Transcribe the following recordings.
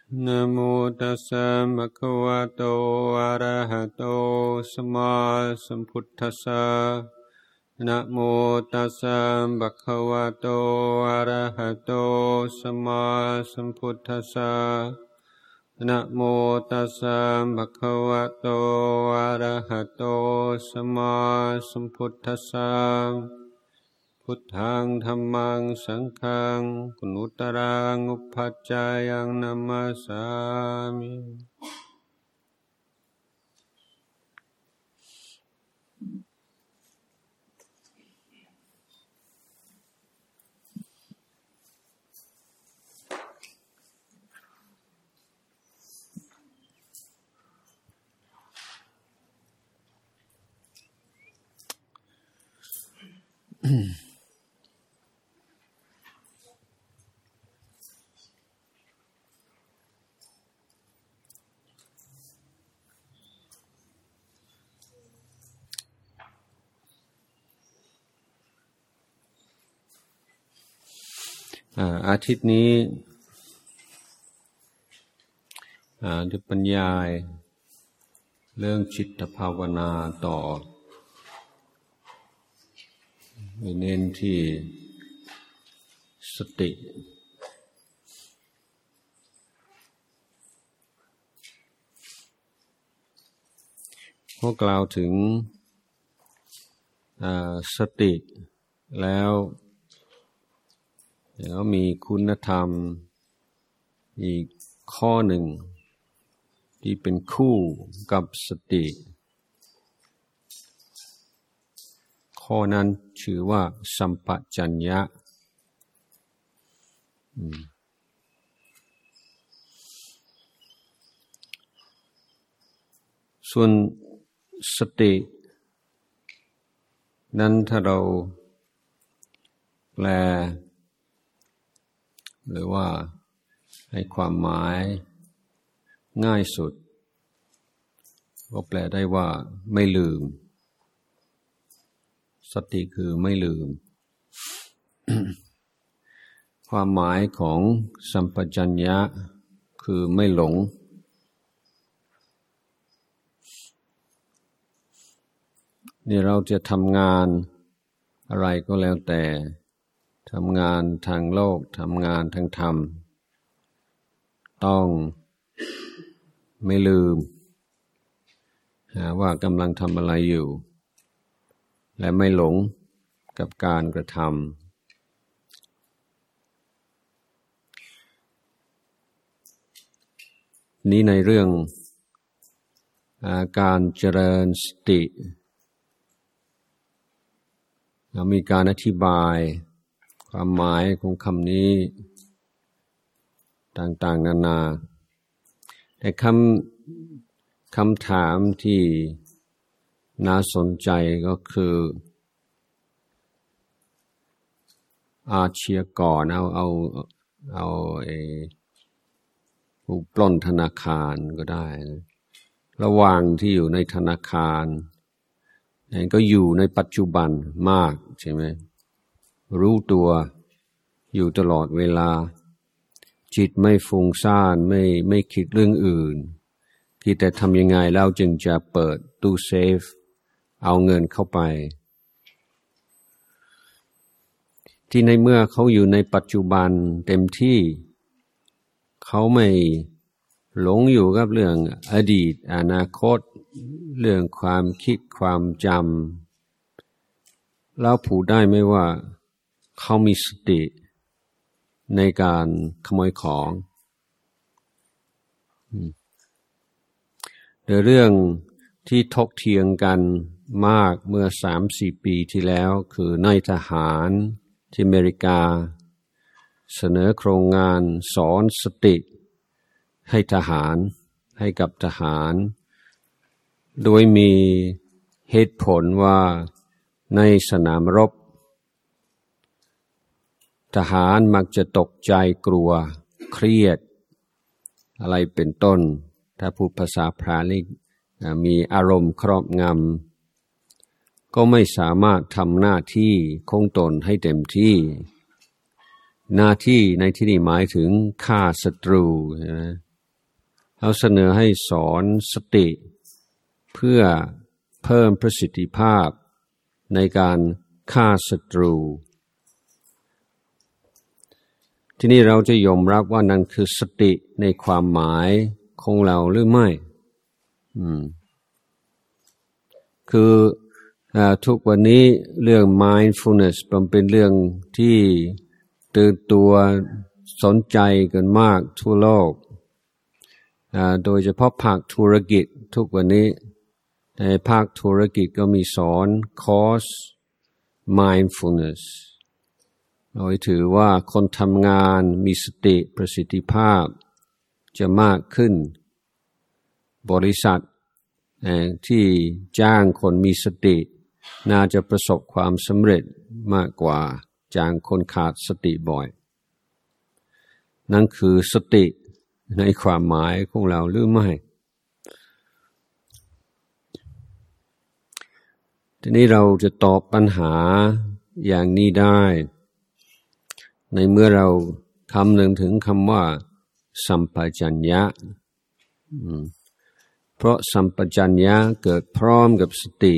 นะโมตัสสะภะคะวะโตอะระหะโตสัมมาสัมพุทธัสสะนะโมตัสสะภะคะวะโตอะระหะโตสัมมาสัมพุทธัสสะนะโมตัสสะภะคะวะโตอะระหะโตสัมมาสัมพุทธัสสะพุทธังธัมมังสังฆังกุณุตรังอุปปัจจายังนัมมัสสามิอาทิตย์นี้จะบรรยายเรื่องจิตภาวนาต่อเน้นที่สติพอกล่าวถึงสติแล้วมีคุณธรรมอีกข้อหนึ่งที่เป็นคู่กับสติข้อนั้นชื่อว่าสัมปชัญญะส่วนสตินั้นถ้าเราแปลหรือว่าให้ความหมายง่ายสุดก็แปลได้ว่าไม่ลืมสติคือไม่ลืม ความหมายของสัมปชัญญะคือไม่หลงนี่เราจะทำงานอะไรก็แล้วแต่ทำงานทางโลกทำงานทางธรรมต้องไม่ลืมว่ากำลังทำอะไรอยู่และไม่หลงกับการกระทำนี้ในเรื่องการเจริญสติมีการอธิบายความหมายของคำนี้ต่างๆนานาแต่คำถามที่น่าสนใจก็คืออาชญากรเอาผู้ปล้นธนาคารก็ได้นะระหว่างที่อยู่ในธนาคารก็อยู่ในปัจจุบันมากใช่ไหมรู้ตัวอยู่ตลอดเวลาจิตไม่ฟุ้งซ่านไม่คิดเรื่องอื่นคิดแต่ทำยังไงแล้วจึงจะเปิดตู้เซฟเอาเงินเข้าไปที่ในเมื่อเขาอยู่ในปัจจุบันเต็มที่เขาไม่หลงอยู่กับเรื่องอดีตอนาคตเรื่องความคิดความจำแล้วพูดได้ไหมว่าเขามีสติในการขโมยของเรื่องที่ถกเถียงกันมากเมื่อ 3-4 ปีที่แล้วคือนายทหารที่อเมริกาเสนอโครงงานสอนสติให้ทหารให้กับทหารโดยมีเหตุผลว่าในสนามรบทหารมักจะตกใจกลัวเครียดอะไรเป็นต้นถ้าพูดภาษาพาลีมีอารมณ์ครอบงำก็ไม่สามารถทำหน้าที่ของตนให้เต็มที่ หน้าที่ในที่นี้หมายถึงฆ่าศัตรูใช่ไหมเขาเสนอให้สอนสติเพื่อเพิ่มประสิทธิภาพในการฆ่าศัตรูทีนี้เราจะยอมรับว่านั่นคือสติในความหมายของเราหรือไม่คือทุกวันนี้เรื่อง mindfulness มันเป็นเรื่องที่ตื่นตัวสนใจกันมากทั่วโลกโดยเฉพาะภาคธุรกิจทุกวันนี้ในภาคธุรกิจก็มีสอนคอร์ส mindfulness โดยถือว่าคนทำงานมีสติประสิทธิภาพจะมากขึ้นบริษัทที่จ้างคนมีสติน่าจะประสบความสำเร็จมากกว่าจ้างคนขาดสติบ่อยนั่นคือสติในความหมายของเราหรือไม่ทีนี้เราจะตอบปัญหาอย่างนี้ได้ในเมื่อเราคำนึงถึงคำว่าสัมปชัญญะเพราะสัมปชัญญะเกิดพร้อมกับสติ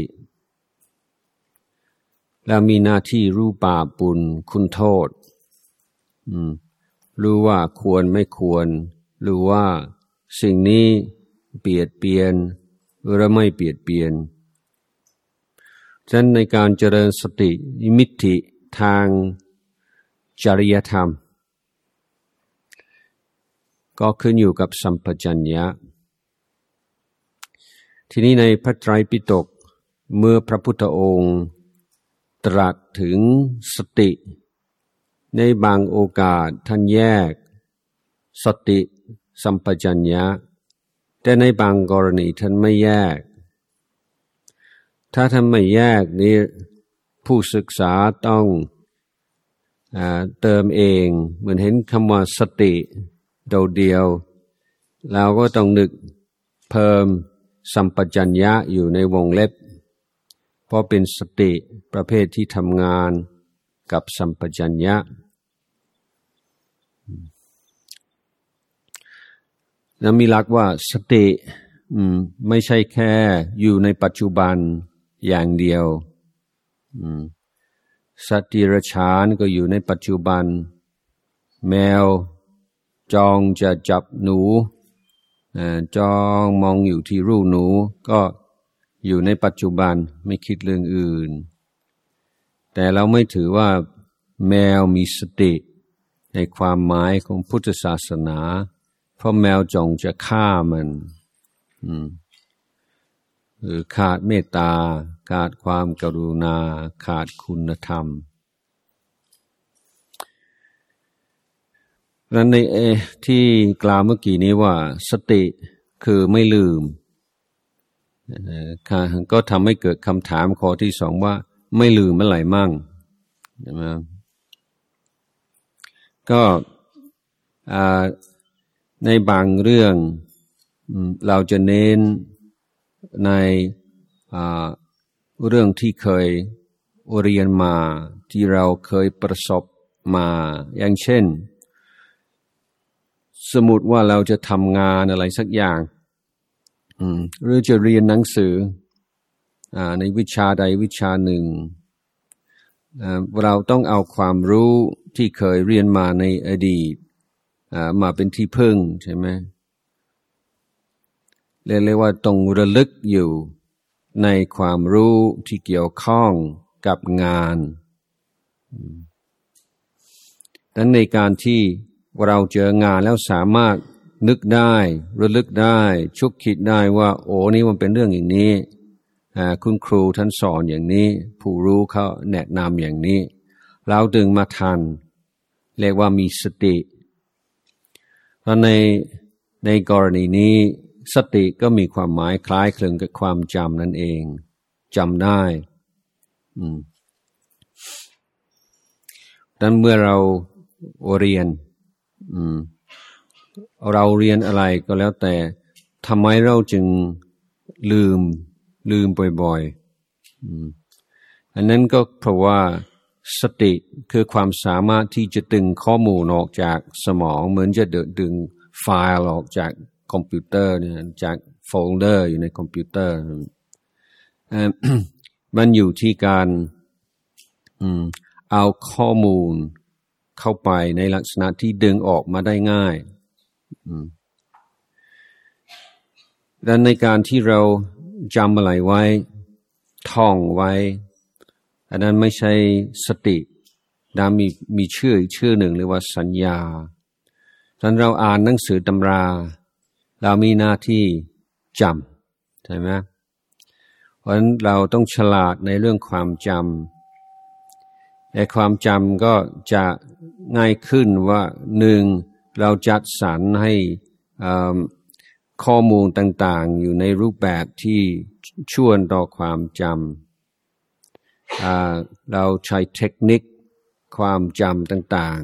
และมีหน้าที่รู้บาปบุญคุณโทษรู้ว่าควรไม่ควรรู้ว่าสิ่งนี้เบียดเบียนหรือไม่เบียดเบียนฉะนั้นในการเจริญสติมิติทางจริยธรรมก็ขึ้นอยู่กับสัมปชัญญะทีนี้ในพระไตรปิฎกเมื่อพระพุทธองค์ตรัสถึงสติในบางโอกาสท่านแยกสติสัมปชัญญะแต่ในบางกรณีท่านไม่แยกถ้าท่านไม่แยกนี้ผู้ศึกษาต้องเติมเองเหมือนเห็นคำว่าสติโดดเดียวเราก็ต้องนึกเพิ่มสัมปชัญญะอยู่ในวงเล็บเพราะเป็นสติประเภทที่ทำงานกับสัมปชัญญะแล้วมีหลักว่าสติไม่ใช่แค่อยู่ในปัจจุบันอย่างเดียวสัตว์เดรัจฉานก็อยู่ในปัจจุบันแมวจองจะจับหนูจองมองอยู่ที่รูหนูก็อยู่ในปัจจุบันไม่คิดเรื่องอื่นแต่เราไม่ถือว่าแมวมีสติในความหมายของพุทธศาสนาเพราะแมวจงจะฆ่ามันหรือขาดเมตตาขาดความกรุณาขาดคุณธรรมนั้นในที่กล่าวเมื่อกี้นี้ว่าสติคือไม่ลืมก็ทำให้เกิดคำถามข้อที่สองว่าไม่ลืมเมื่อไหร่มั่งใช่ไหมก็ในบางเรื่องเราจะเน้นในเรื่องที่เคยเรียนมาที่เราเคยประสบมาอย่างเช่นสมมุติว่าเราจะทำงานอะไรสักอย่างหรือจะเรียนหนังสือในวิชาใดวิชาหนึ่งเราต้องเอาความรู้ที่เคยเรียนมาในอดีตมาเป็นที่พึ่งใช่ไหมเรียกว่าต้องระลึกอยู่ในความรู้ที่เกี่ยวข้องกับงานดังนั้นในการที่เราเจองานแล้วสามารถนึกได้ระลึกได้ชุกคิดได้ว่าโอ้นี่มันเป็นเรื่องอย่างนี้คุณครูท่านสอนอย่างนี้ผู้รู้เขาแนะนำอย่างนี้เราดึงมาทันเรียกว่ามีสติเพราะในกรณีนี้สติก็มีความหมายคล้ายคลึงกับความจำนั่นเองจำได้ดังนั้นเมื่อเราเรียนเราเรียนอะไรก็แล้วแต่ทำไมเราจึงลืมบ่อยๆอันนั้นก็เพราะว่าสติคือความสามารถที่จะดึงข้อมูลออกจากสมองเหมือนจะดึงไฟล์ออกจากคอมพิวเตอร์เนี่ยจากโฟลเดอร์อยู่ในคอมพิวเตอร์ มันอยู่ที่การเอาข้อมูลเข้าไปในลักษณะที่ดึงออกมาได้ง่ายดังในการที่เราจำอะไรไว้ท่องไว้อันนั้นไม่ใช่สติแต่มีชื่อหนึ่งเรียกว่าสัญญาตอนเราอ่านหนังสือตำราเรามีหน้าที่จำใช่ไหมเพราะฉะนั้นเราต้องฉลาดในเรื่องความจำแต่ความจำก็จะง่ายขึ้นว่าหนึ่งเราจัดสรรให้ข้อมูลต่างๆอยู่ในรูปแบบที่ชวนต่อความจำเราใช้เทคนิคความจำต่าง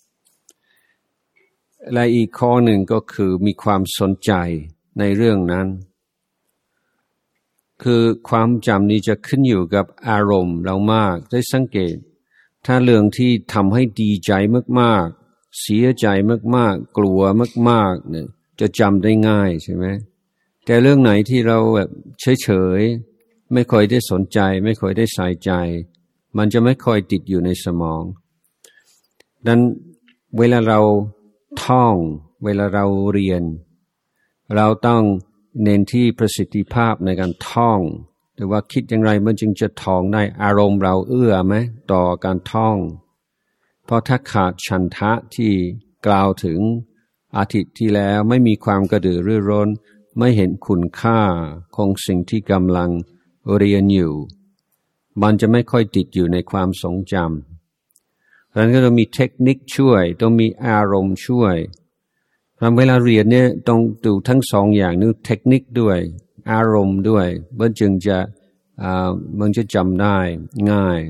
ๆและอีกข้อหนึ่งก็คือมีความสนใจในเรื่องนั้นคือความจำนี้จะขึ้นอยู่กับอารมณ์เรามากได้สังเกตถ้าเรื่องที่ทำให้ดีใจมากๆเสียใจมากๆกลัวมากๆเนี่ยจะจำได้ง่ายใช่ไหมแต่เรื่องไหนที่เราแบบเฉยๆไม่ค่อยได้สนใจไม่ค่อยได้ใส่ใจมันจะไม่ค่อยติดอยู่ในสมองดังนั้นเวลาเราท่องเวลาเราเรียนเราต้องเน้นที่ประสิทธิภาพในการท่องหรือว่าคิดอย่างไรมันจึงจะท่องได้อารมณ์เราเอื้อไหมต่อการท่องเพราะถ้าขาดฉันทะที่กล่าวถึงอาทิตย์ที่แล้วไม่มีความกระตือรือร้นไม่เห็นคุณค่าของสิ่งที่กำลังเรียนอยู่มันจะไม่ค่อยติดอยู่ในความทรงจำเพราะฉะนั้นก็ต้องมีเทคนิคช่วยต้องมีอารมณ์ช่วยเวลาเรียนเนี่ยต้องดูทั้งสองอย่างนึกเทคนิคด้วยอารมณ์ด้วยมันจึงจะจำได้ง่าย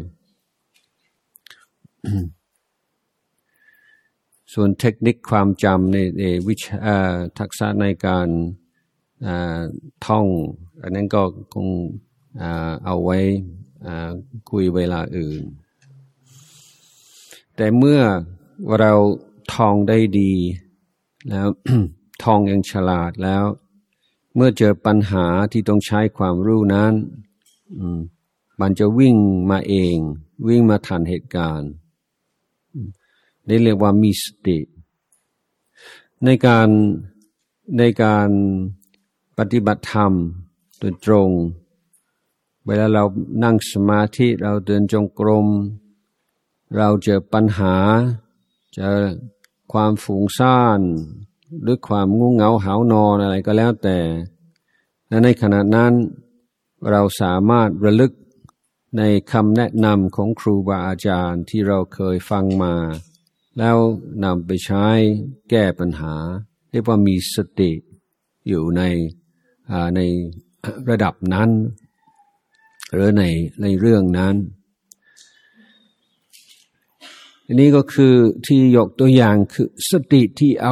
ส่วนเทคนิคความจำในวิชาทักษะในการท่องอันนั้นก็คงเอาไว้คุยเวลาอื่นแต่เมื่อเราท่องได้ดีแล้ว ท่องอย่างฉลาดแล้วเมื่อเจอปัญหาที่ต้องใช้ความรู้นั้นมันจะวิ่งมาเองวิ่งมาทันเหตุการณ์นี่เรียกว่ามีสติในการปฏิบัติธรรมโดยตรงเวลาเรานั่งสมาธิเราเดินจงกรมเราเจอปัญหาเจอความฟุ้งซ่านหรือความง่วงเหงาหาวนอนอะไรก็แล้วแต่และในขณะนั้นเราสามารถระลึกในคำแนะนำของครูบาอาจารย์ที่เราเคยฟังมาแล้วนำไปใช้แก้ปัญหาเรียกว่ามีสติอยู่ในระดับนั้นหรือในเรื่องนั้นอันนี้ก็คือที่ยกตัวอย่างคือสติที่เอา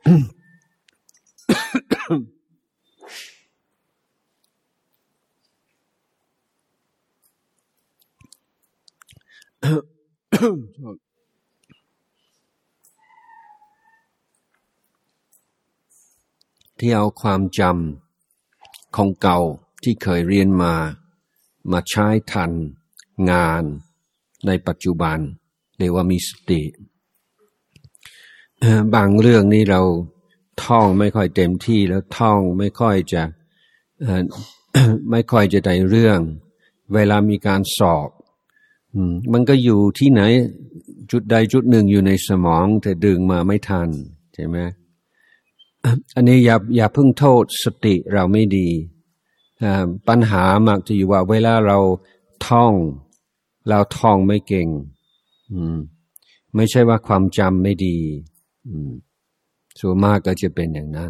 ที่เอาความจำของเก่าที่เคยเรียนมาใช้ทันงานในปัจจุบันเรียกว่ามีสติบางเรื่องนี้เราท่องไม่ค่อยเต็มที่แล้วท่องไม่ค่อยจะได้เรื่องเวลามีการสอบมันก็อยู่ที่ไหนจุดใดจุดหนึ่งอยู่ในสมองแต่ดึงมาไม่ทันใช่ไหมอันนี้อย่าเพิ่งโทษสติเราไม่ดีปัญหามักจะอยู่ว่าเวลาเราท่องไม่เก่งไม่ใช่ว่าความจำไม่ดีส่วนมากก็จะเป็นอย่างนั้น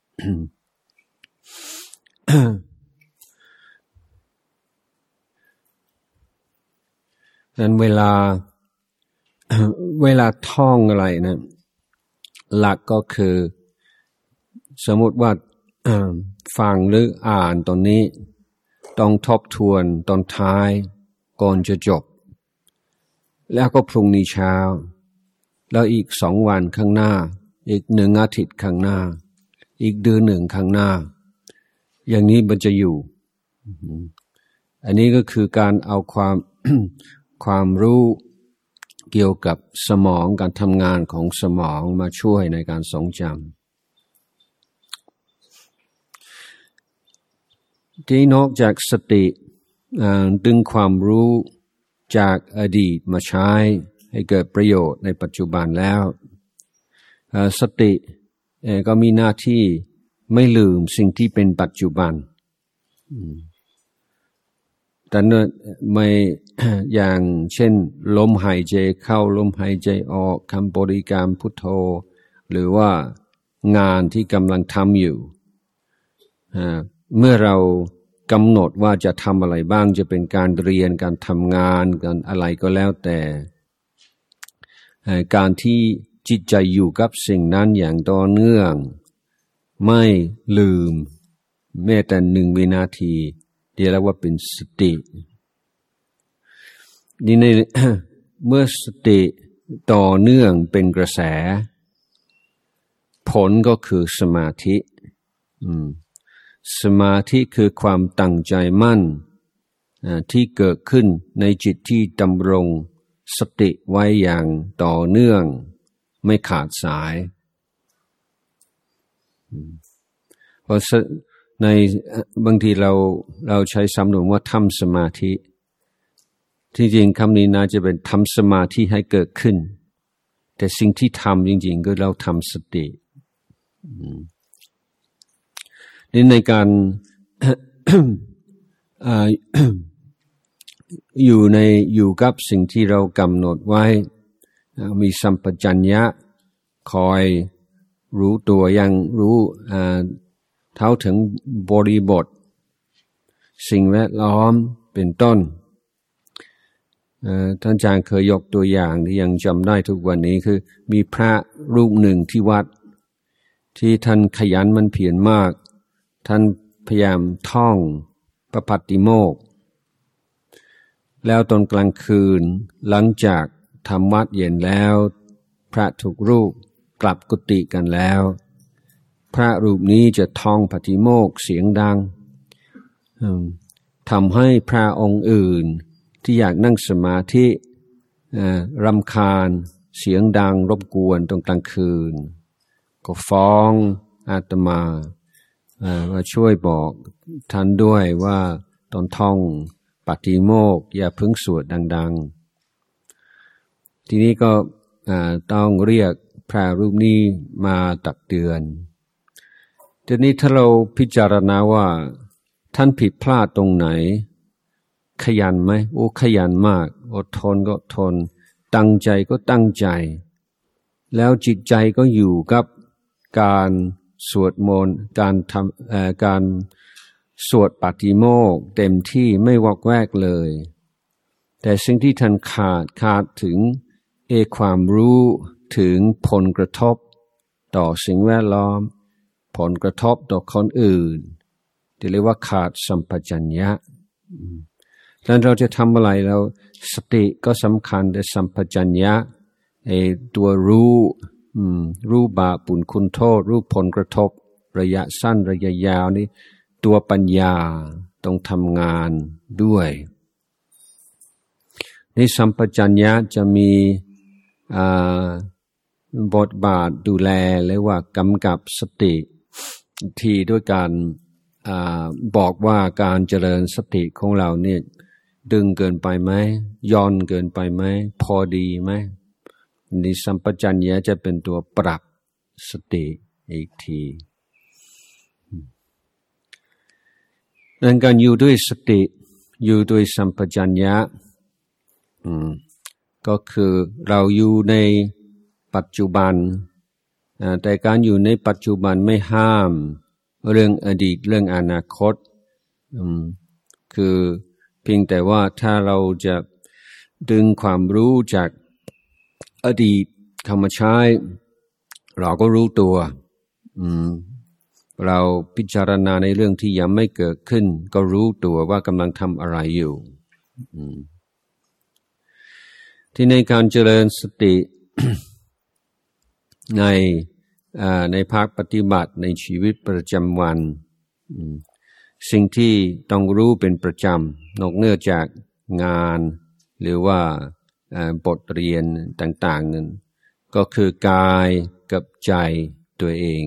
นั้นเวลาท่องอะไรนะหลักก็คือสมมติว่าฟังหรืออ่านตอนนี้ต้องทบทวนตอนท้ายก่อนจะจบแล้วก็พรุ่งนี้เช้าแล้วอีก2 วันข้างหน้าอีก1 อาทิตย์ข้างหน้าอีกเดือนหนึ่งข้างหน้าอย่างนี้มันจะอยู่อันนี้ก็คือการเอาความ ความรู้เกี่ยวกับสมองการทำงานของสมองมาช่วยในการทรงจำที่นอกจากสติดึงความรู้จากอดีตมาใช้ให้เกิดประโยชน์ในปัจจุบันแล้วสติก็มีหน้าที่ไม่ลืมสิ่งที่เป็นปัจจุบันแต่ไม่อย่างเช่นลมหายใจเข้าลมหายใจออกคำบริกรรมพุทโธหรือว่างานที่กำลังทำอยู่เมื่อเรากำหนดว่าจะทำอะไรบ้างจะเป็นการเรียนการทำงานการอะไรก็แล้วแต่การที่จิตใจอยู่กับสิ่งนั้นอย่างต่อเนื่องไม่ลืมแม้แต่1 วินาทีเรียกว่าเป็นสตินี่ในเมื่อสติต่อเนื่องเป็นกระแสผลก็คือสมาธิสมาธิคือความตั้งใจมั่นที่เกิดขึ้นในจิตที่ดำรงสติไว้อย่างต่อเนื่องไม่ขาดสายเพราะในบางทีเราใช้สำนวนว่าทำสมาธิที่จริงคำนี้น่าจะเป็นทำสมาธิให้เกิดขึ้นแต่สิ่งที่ทำจริงๆก็เราทำสตินี่ในการ อยู่กับสิ่งที่เรากำหนดไว้มีสัมปชัญญะคอยรู้ตัวยังรู้เท่าถึงบริบทสิ่งแวดล้อมเป็นต้นท่านอาจารย์เคยยกตัวอย่างที่ยังจำได้ทุกวันนี้คือมีพระรูปหนึ่งที่วัดที่ท่านขยันมันเพียรมากท่านพยายามท่องพระปฏิโมกข์แล้วตอนกลางคืนหลังจากทำวัดเย็นแล้วพระทุกรูปกลับกุฏิกันแล้วพระรูปนี้จะท่องปฏิโมกข์เสียงดังทำให้พระองค์อื่นที่อยากนั่งสมาธิรำคาญเสียงดังรบกวนตอนกลางคืนก็ฟ้องอาตมาว่าช่วยบอกท่านด้วยว่าตอนท่องปฏิโมกข์อย่าเพิ่งสวดดังๆทีนี้ก็ต้องเรียกพระรูปนี้มาตักเตือนทีนี้ถ้าเราพิจารณาว่าท่านผิดพลาดตรงไหนขยันไหมโอ้ขยันมากอดทนก็ทนตั้งใจก็ตั้งใจแล้วจิตใจก็อยู่กับการสวดมนต์การสวดปฏิโมกข์เต็มที่ไม่วอกแวกเลยแต่สิ่งที่ท่านขาดถึงความรู้ถึงผลกระทบต่อสิ่งแวดล้อมผลกระทบต่อคนอื่นที่เรียกว่าขาดสัมปชัญญะแล้วเราจะทำอะไรเราสติก็สำคัญแต่สัมปชัญญะตัวรู้บาปบุญคุณโทษรู้ผลกระทบระยะสั้นระยะยาวนี่ตัวปัญญาต้องทำงานด้วยในสัมปชัญญะจะมีบทบาทดูแลเรียกว่ากำกับสติที่ด้วยการบอกว่าการเจริญสติของเราเนี่ยดึงเกินไปไหมย่อนเกินไปไหมพอดีไหมนี่สัมปชัญญะจะเป็นตัวปรับสติอีกทีดังการอยู่ด้วยสติอยู่ด้วยสัมปชัญญะก็คือเราอยู่ในปัจจุบันแต่การอยู่ในปัจจุบันไม่ห้ามเรื่องอดีตเรื่องอนาคตคือเพียงแต่ว่าถ้าเราจะดึงความรู้จากอดีตเข้ามาใช้เราก็รู้ตัวเราพิจารณาในเรื่องที่ยังไม่เกิดขึ้นก็รู้ตัวว่ากำลังทำอะไรอยู่ที่ในการเจริญสติ ในในภาคปฏิบัติในชีวิตประจำวันสิ่งที่ต้องรู้เป็นประจำนอกเหนือจากงานหรือว่าบทเรียนต่างๆนั้นก็คือกายกับใจตัวเอง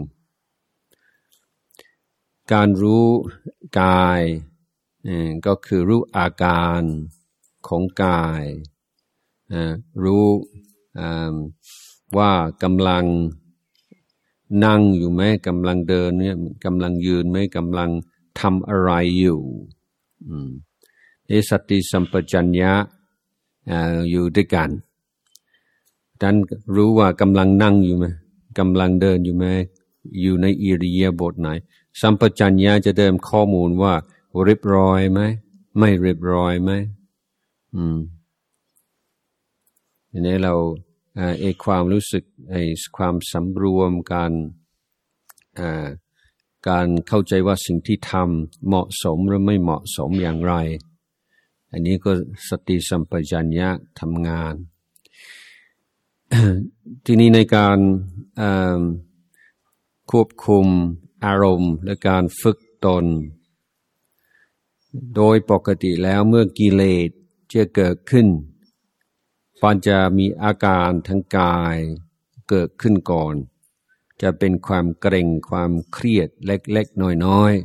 การรู้กายก็คือรู้อาการของกายรู้ว่ากำลังนั่งอยู่ไหมกำลังเดินเนี่ยกำลังยืนไหมกำลังทำอะไรอยู่สติสัมปชัญญะอยู่ด้วยกันดังนั้นรู้ว่ากำลังนั่งอยู่ไหมกำลังเดินอยู่ไหมอยู่ในอิริยาบถไหนสัมปชัญญะจะเดิมข้อมูลว่าเรียบร้อยไหมไม่เรียบร้อยไหมอันนี้เราความรู้สึกความสำรวมการเข้าใจว่าสิ่งที่ทำเหมาะสมหรือไม่เหมาะสมอย่างไรอันนี้ก็สติสัมปชัญญะทำงาน ที่นี้ในการควบคุมอารมณ์และการฝึกตนโดยปกติแล้วเมื่อกิเลสจะเกิดขึ้นมันจะมีอาการทางกายเกิดขึ้นก่อนจะเป็นความเกร็งความเครียดเล็กๆน้อย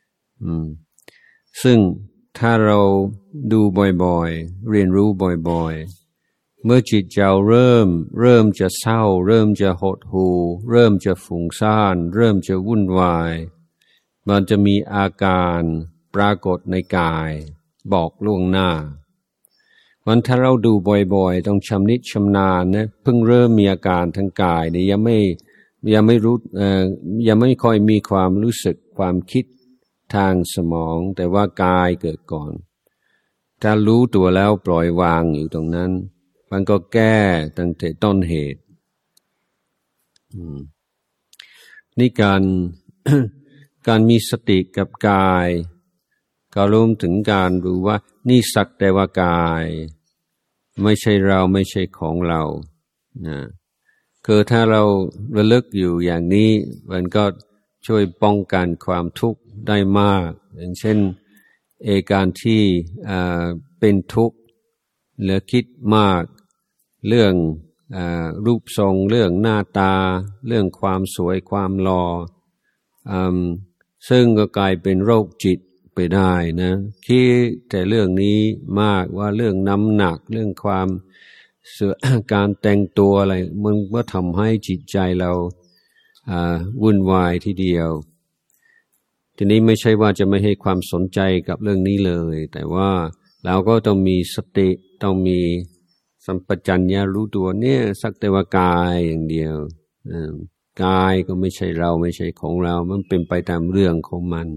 ๆซึ่งถ้าเราดูบ่อยๆเรียนรู้บ่อยๆเมื่อจิตเราเริ่มจะเศร้าเริ่มจะหดหู่เริ่มจะฟุ้งซ่านเริ่มจะวุ่นวายมันจะมีอาการปรากฏในกายบอกล่วงหน้าวันถ้าเราดูบ่อยๆต้องชำนิชำนาญนะเพิ่งเริ่มมีอาการทางกายเนี่ยยังไม่รู้ยังไม่ค่อยมีความรู้สึกความคิดทางสมองแต่ว่ากายเกิดก่อนถ้ารู้ตัวแล้วปล่อยวางอยู่ตรงนั้นมันก็แก้ตั้งแต่ต้นเหตุนี่การมีสติกับกายก็รวมถึงการรู้ว่านี่สักแต่ว่ากายไม่ใช่เราไม่ใช่ของเรานะคือถ้าเราระลึกอยู่อย่างนี้มันก็ช่วยป้องกันความทุกข์ได้มากอย่างเช่นการที่เป็นทุกข์หรือคิดมากเรื่องรูปทรงเรื่องหน้าตาเรื่องความสวยความหล่อซึ่งก็กลายเป็นโรคจิตไปได้นะคิดแต่เรื่องนี้มากว่าเรื่องน้ำหนักเรื่องความการแต่งตัวอะไรมันก็ทำให้จิตใจเราวุ่นวายทีเดียวทีนี้ไม่ใช่ว่าจะไม่ให้ความสนใจกับเรื่องนี้เลยแต่ว่าเราก็ต้องมีสติต้องมีสัมปชัญญะรู้ตัวเนี่ยสักแต่ว่ากายอย่างเดียวกายก็ไม่ใช่เราไม่ใช่ของเรามันเป็นไปตามเรื่องของมัน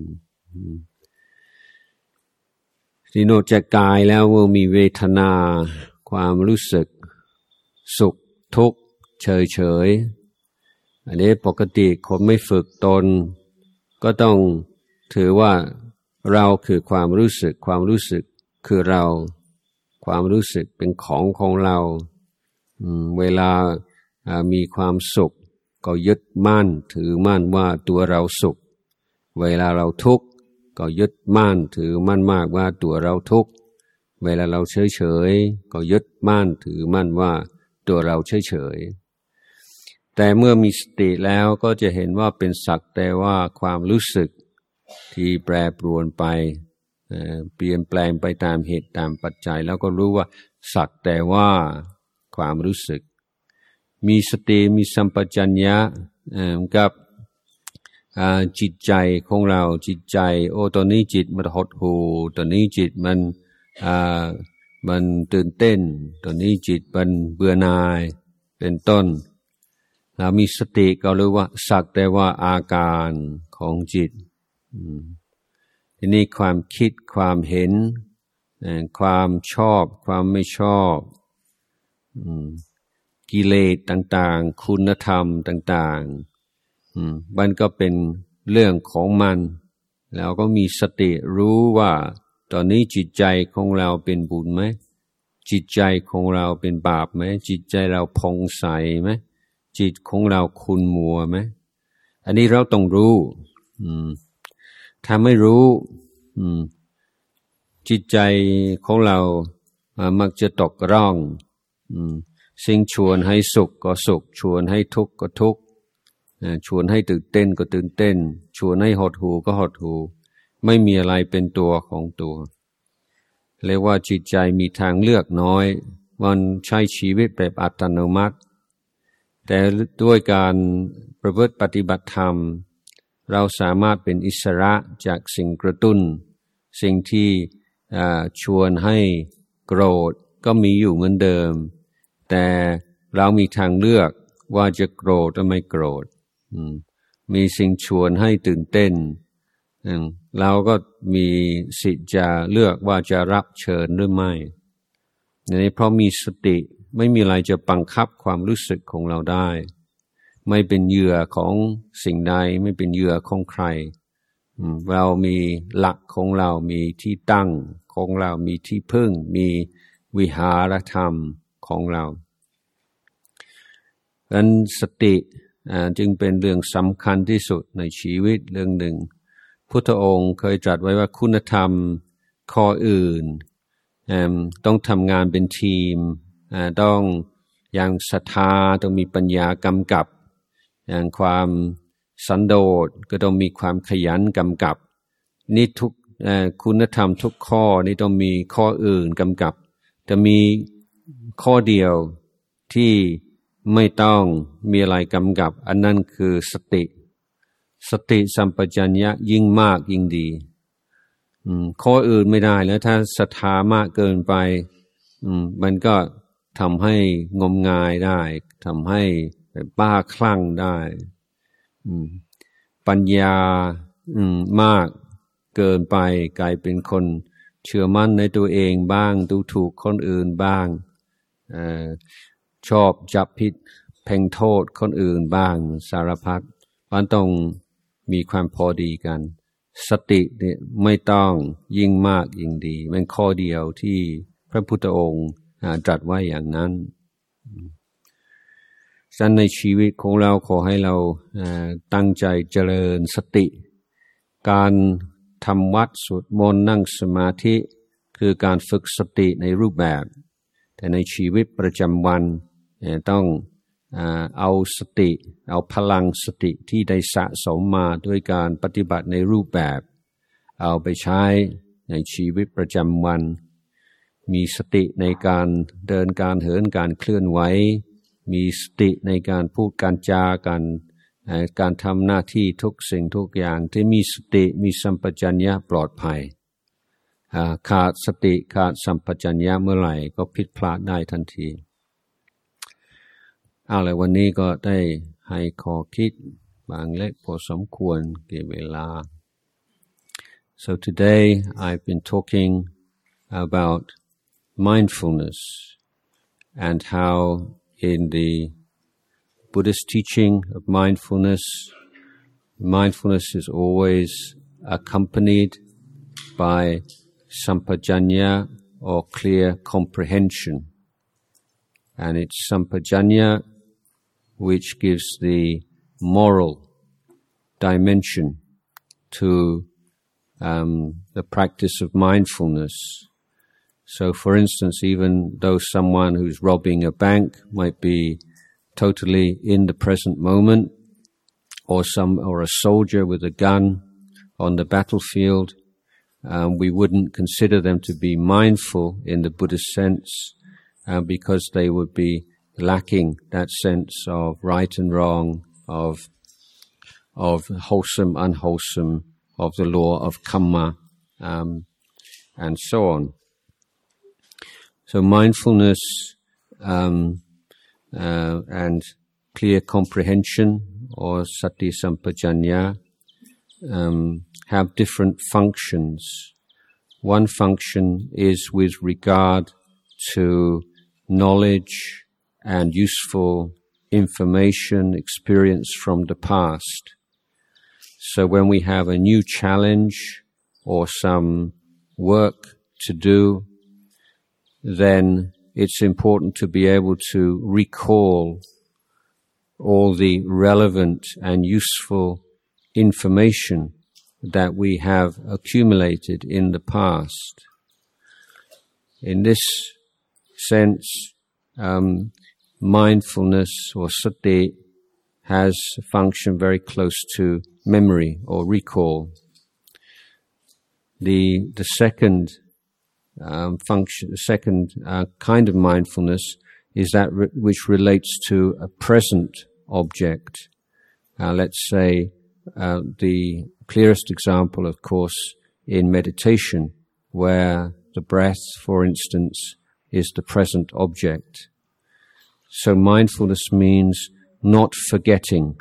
ที่นอกจากกายแล้วว่ามีเวทนาความรู้สึกสุขทุกข์เฉยๆอันนี้ปกติคนไม่ฝึกตนก็ต้องถือว่าเราคือความรู้สึกความรู้สึกคือเราความรู้สึกเป็นของเราเวลามีความสุขก็ยึดมั่นถือมั่นว่าตัวเราสุขเวลาเราทุกข์ก็ยึดมั่นถือมั่นมากว่าตัวเราทุกข์เวลาเราเฉยๆก็ยึดมั่นถือมั่นว่าตัวเราเฉยๆแต่เมื่อมีสติแล้วก็จะเห็นว่าเป็นสักแต่ว่าความรู้สึกที่แปรปรวนไปเปลี่ยนแปลงไปตามเหตุตามปัจจัยแล้วก็รู้ว่าสักแต่ว่าความรู้สึกมีสติมีสัมปชัญญะกับจิตใจของเราจิตใจโอ้ตอนนี้จิตมันหดหู่ตอนนี้จิตมันตื่นเต้นตอนนี้จิตมันเบื่อหน่ายเป็นต้นเรามีสติก็รู้ว่าสักแต่ว่าอาการของจิตทีนี้ความคิดความเห็นความชอบความไม่ชอบกิเลสต่างๆคุณธรรมต่างๆมันก็เป็นเรื่องของมันแล้วก็มีสติรู้ว่าตอนนี้จิตใจของเราเป็นบุญไหมจิตใจของเราเป็นบาปไหมจิตใจเราผ่องใสไหมจิตของเราขุ่นมัวไหมอันนี้เราต้องรู้ถ้าไม่รู้จิตใจของเรามักจะตกร่องสิ่งชวนให้สุขก็สุขชวนให้ทุกข์ก็ทุกข์ชวนให้ตื่นเต้นก็ตื่นเต้นชวนให้หดหู่ก็หดหู่ไม่มีอะไรเป็นตัวของตัวเรียกว่าจิตใจมีทางเลือกน้อยมันใช้ชีวิตแบบอัตโนมัติแต่ด้วยการประพฤติปฏิบัติธรรมเราสามารถเป็นอิสระจากสิ่งกระตุ้นสิ่งที่ชวนให้โกรธก็มีอยู่เหมือนเดิมแต่เรามีทางเลือกว่าจะโกรธหรือไม่โกรธมีสิ่งชวนให้ตื่นเต้นเราก็มีสิทธิ์จะเลือกว่าจะรับเชิญหรือไม่นี่เพราะมีสติไม่มีอะไรจะบังคับความรู้สึกของเราได้ไม่เป็นเหยื่อของสิ่งใดไม่เป็นเหยื่อของใครเรามีหลักของเรามีที่ตั้งของเรามีที่พึ่งมีวิหารธรรมของเราดังนั้นสติจึงเป็นเรื่องสำคัญที่สุดในชีวิตเรื่องหนึ่งพุทธองค์เคยตรัสไว้ว่าคุณธรรมข้ออื่นต้องทำงานเป็นทีมต้องอย่างศรัทธาต้องมีปัญญากำกับอย่างความสันโดษก็ต้องมีความขยันกำกับนี่ทุกคุณธรรมทุกข้อนี่ต้องมีข้ออื่นกำกับจะมีข้อเดียวที่ไม่ต้องมีอะไรกำกับอันนั้นคือสติสัมปชัญญะยิ่งมากยิ่งดีข้ออื่นไม่ได้แล้วถ้าศรัทธามากเกินไปมันก็ทำให้งมงายได้ทำให้บ้าคลั่งได้ปัญญามากเกินไปกลายเป็นคนเชื่อมั่นในตัวเองบ้างดูถูกคนอื่นบ้างชอบจับผิดเพ่งโทษคนอื่นบ้างสารพัดมันต้องมีความพอดีกันสติเนี่ยไม่ต้องยิ่งมากยิ่งดีเป็นข้อเดียวที่พระพุทธองค์ตรัสไว้อย่างนั้นฉะนั้นในชีวิตของเราขอให้เราตั้งใจเจริญสติการทำวัดสวดมนต์นั่งสมาธิคือการฝึกสติในรูปแบบแต่ในชีวิตประจำวันต้องเอาสติเอาพลังสติที่ได้สะสมมาด้วยการปฏิบัติในรูปแบบเอาไปใช้ในชีวิตประจำวันมีสติในการเดินการเหินการเคลื่อนไหวมีสติในการพูดการจาการทำหน้าที่ทุกสิ่งทุกอย่างที่มีสติมีสัมปชัญญะปลอดภัยขาดสติขาดสัมปชัญญะเมื่อไหร่ก็ผิดพลาดได้ทันทีเอาเลยวันนี้ก็ได้ให้ข้อคิดบางเล็กพอสมควรเก็บเวลา So today I've been talking about mindfulness and how in the Buddhist teaching of mindfulness is always accompanied by sampajanya or clear comprehension. And it's sampajanya which gives the moral dimension to the practice of mindfulness. So, for instance, even though someone who's robbing a bank might be totally in the present moment, or a soldier with a gun on the battlefield, we wouldn't consider them to be mindful in the Buddhist sense, because they would be lacking that sense of right and wrong, of wholesome, unwholesome, of the law of karma, and so on. So mindfulness and clear comprehension or sati sampajanya have different functions. One function is with regard to knowledge and useful information, experience from the past. So when we have a new challenge or some work to do, then it's important to be able to recall all the relevant and useful information that we have accumulated in the past. In this sense, mindfulness or sati has a function very close to memory or recall. The second function, the second kind of mindfulness is that which relates to a present object. Let's say the clearest example, of course, in meditation, where the breath, for instance, is the present object. So mindfulness means not forgetting.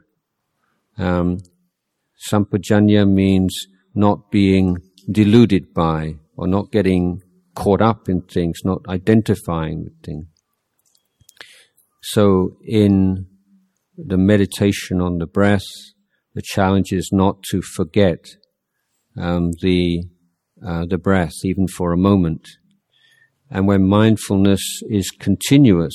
Sampajanya means not being deluded by or not getting caught up in things, not identifying with things. So in the meditation on the breath, the challenge is not to forget the breath, even for a moment. And when mindfulness is continuous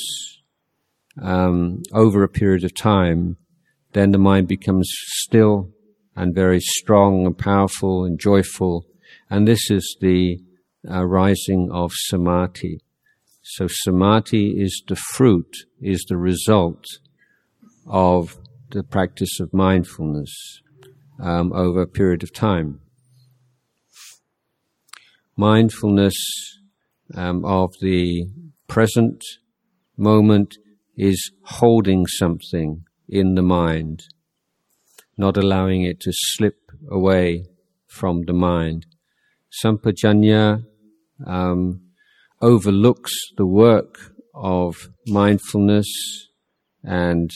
over a period of time, then the mind becomes still and very strong and powerful and joyful. And this is the rising of samadhi. So samadhi is the fruit, is the result of the practice of mindfulness over a period of time. Mindfulness of the present moment is holding something in the mind, not allowing it to slip away from the mind. Sampajanya overlooks the work of mindfulness and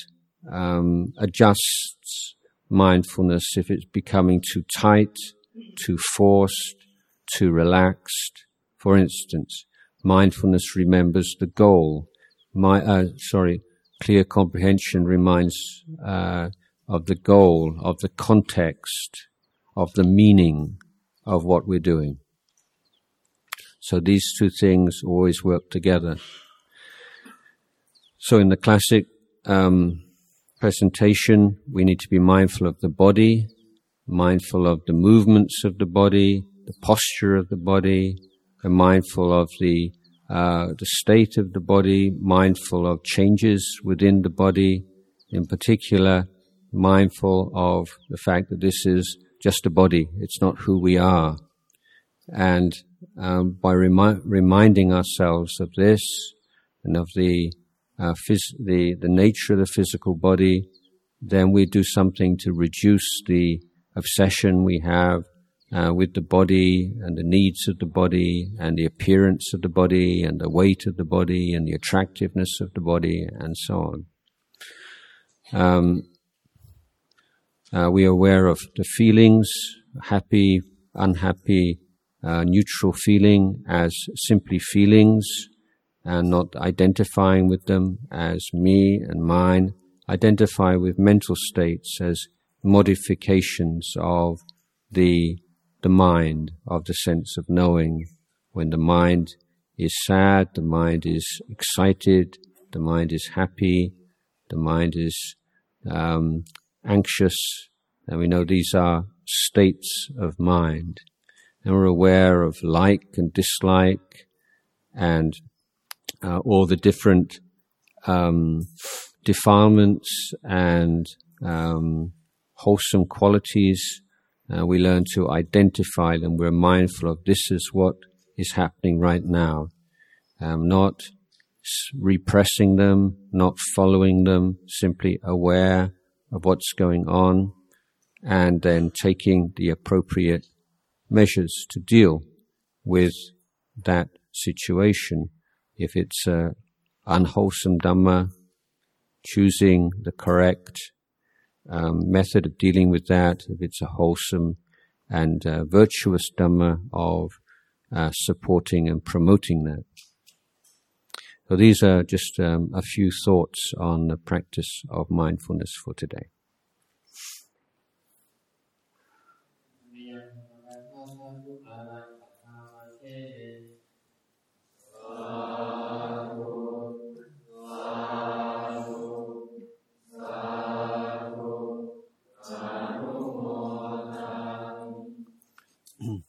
adjusts mindfulness if it's becoming too tight, too forced, too relaxed. For instance, mindfulness remembers the goal. Clear comprehension reminds of the goal, of the context, of the meaning of what we're doing. So these two things always work together. So in the classic presentation, we need to be mindful of the body, mindful of the movements of the body, the posture of the body, and mindful of the state of the body, mindful of changes within the body, in particular, mindful of the fact that this is just a body, it's not who we are. And by reminding ourselves of this and of the nature of the physical body, then we do something to reduce the obsession we have with the body and the needs of the body and the appearance of the body and the weight of the body and the attractiveness of the body and so on. We are aware of the feelings, happy, unhappy, neutral feeling as simply feelings and not identifying with them as me and mine. Identify with mental states as modifications of the mind, of the sense of knowing. When the mind is sad, the mind is excited, the mind is happy, the mind is anxious, and we know these are states of mind. And we're aware of like and dislike and all the different defilements and wholesome qualities. We learn to identify them. We're mindful of this is what is happening right now. Not repressing them, not following them, simply aware of what's going on and then taking the appropriate measures to deal with that situation. If it's unwholesome Dhamma, choosing the correct method of dealing with that. If it's a wholesome and virtuous Dhamma, of supporting and promoting that. So these are just a few thoughts on the practice of mindfulness for today. อนุโมทัง